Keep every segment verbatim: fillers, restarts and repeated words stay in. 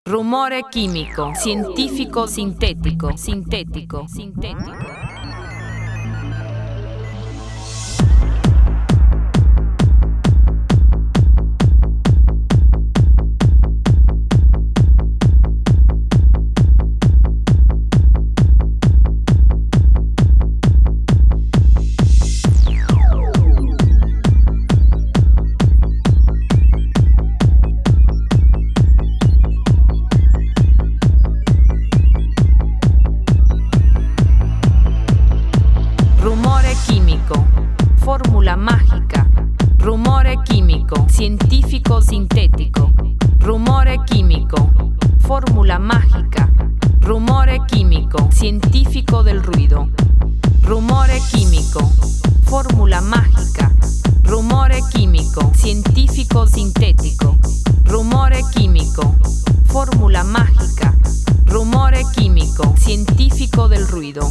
Rumore químico, científico, sintético, sintético, sintético. Rumore químico, fórmula mágica. Rumore químico, científico, sintético. Rumore químico, fórmula mágica. Rumore químico, científico del ruido. Rumore químico, fórmula mágica. Rumore químico, científico, sintético. Rumore químico, fórmula mágica. Rumore químico, científico del ruido.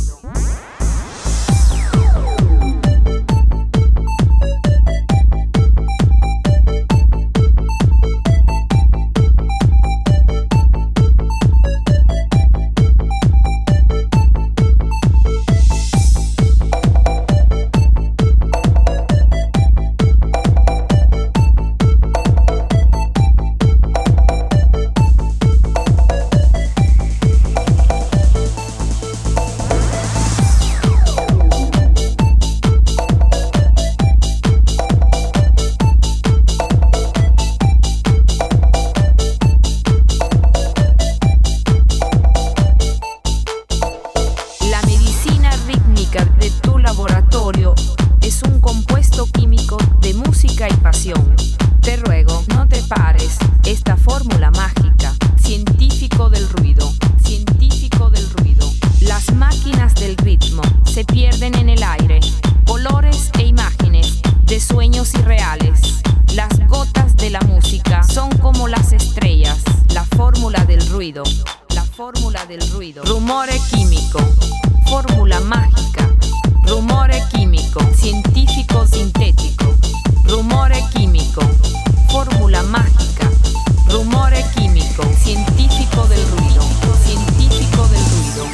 De tu laboratorio es un compuesto químico de música y pasión. Te ruego, no te pares, esta fórmula mágica, científico del ruido, científico del ruido. Las máquinas del ritmo se pierden en el aire, colores e imágenes de sueños irreales. Las gotas de la música son como las estrellas, la fórmula del ruido, la fórmula del ruido. Rumore químico, fórmula mágica. Rumore químico, científico, sintético. Rumore químico, fórmula mágica. Rumore químico, científico del ruido, científico del ruido.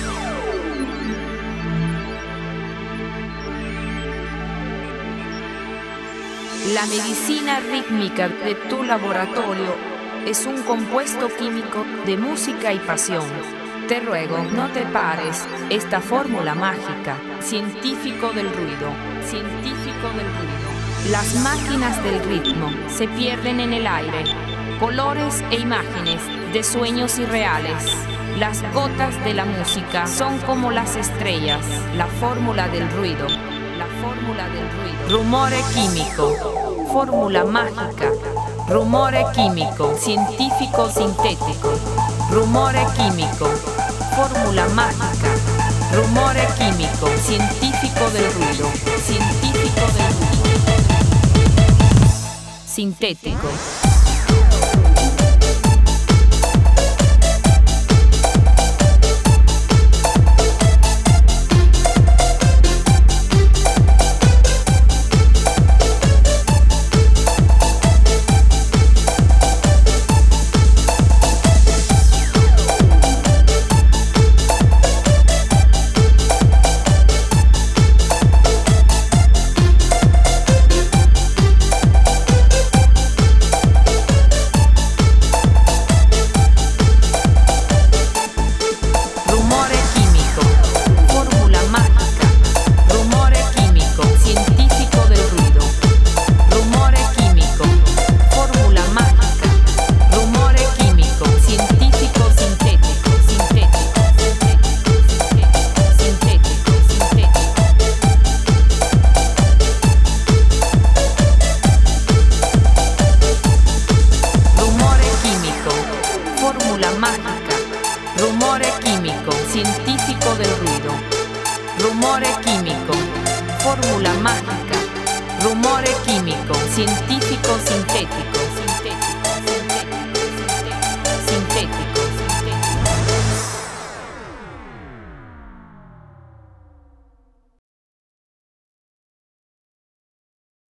La medicina rítmica de tu laboratorio es un compuesto químico de música y pasión. Te ruego, no te pares, esta fórmula mágica, científico del ruido, científico del ruido. Las máquinas del ritmo se pierden en el aire, colores e imágenes de sueños irreales. Las gotas de la música son como las estrellas, la fórmula del ruido, la fórmula del ruido. Rumore químico, fórmula mágica. Rumore químico, científico, sintético. Rumore químico, fórmula mágica. Rumore químico, científico del ruido, científico del ruido. Sintético. Rumore químico, científico del ruido. Rumore químico, fórmula mágica. Rumore químico, científico, sintético.